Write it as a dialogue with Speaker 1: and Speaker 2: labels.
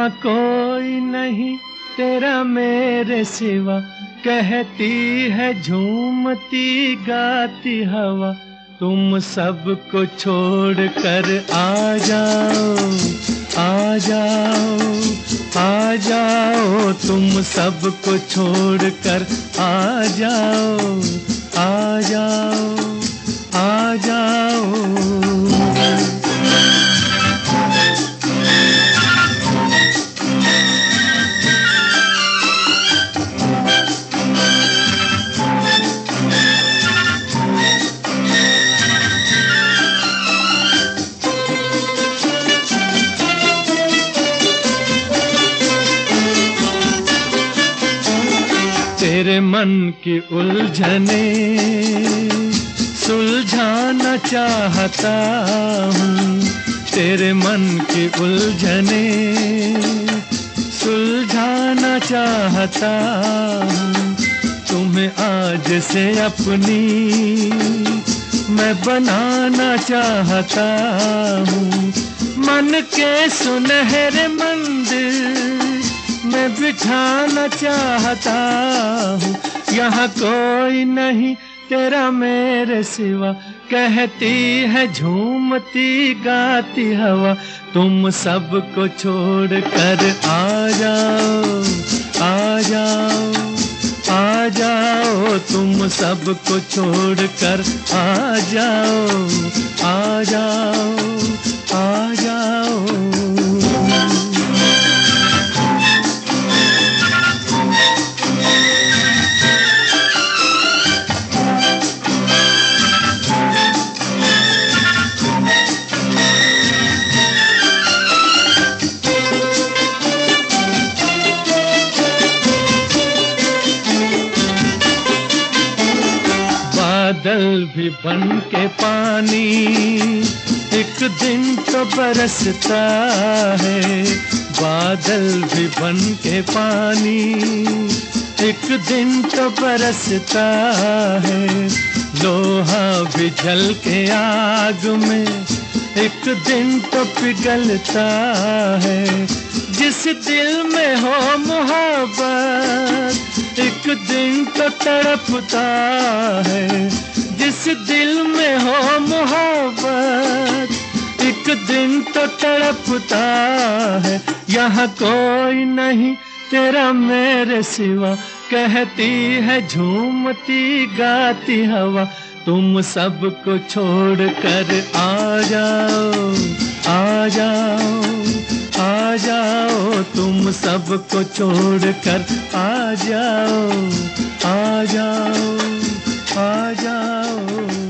Speaker 1: यहाँ कोई नहीं तेरा मेरे सिवा, कहती है झूमती गाती हवा। तुम सबको छोड़ कर आ जाओ, आ जाओ, आ जाओ। तुम सबको छोड़ कर आ जाओ, आ जाओ, आ जाओ। तेरे मन की उलझने सुलझाना चाहता हूँ, तेरे मन की उलझने सुलझाना चाहता हूँ। तुम्हें आज से अपनी मैं बनाना चाहता हूँ। मन के सुनहरे मंदिर मैं बिठाना चाहता हूँ। यहाँ कोई नहीं तेरा मेरे सिवा, कहती है झूमती गाती हवा। तुम सबको छोड़ कर आ जाओ, आ जाओ, आ जाओ। तुम सबको छोड़ कर आ जाओ, आ जाओ, आ जाओ। बादल भी बन के पानी एक दिन तो बरसता है। बादल भी बन के पानी एक दिन तो बरसता है। लोहा भी जल के आग में एक दिन तो पिघलता है। जिस दिल में हो मोहब्बत एक दिन तो तड़पता है। जिस दिल में हो मोहब्बत एक दिन तो तड़पता है। यहाँ कोई नहीं तेरा मेरे सिवा, कहती है झूमती गाती हवा। तुम सबको छोड़ कर आ जाओ, आ जाओ, आ जाओ। तुम सबको छोड़ कर आ जाओ, आ जाओ, आ जाओ।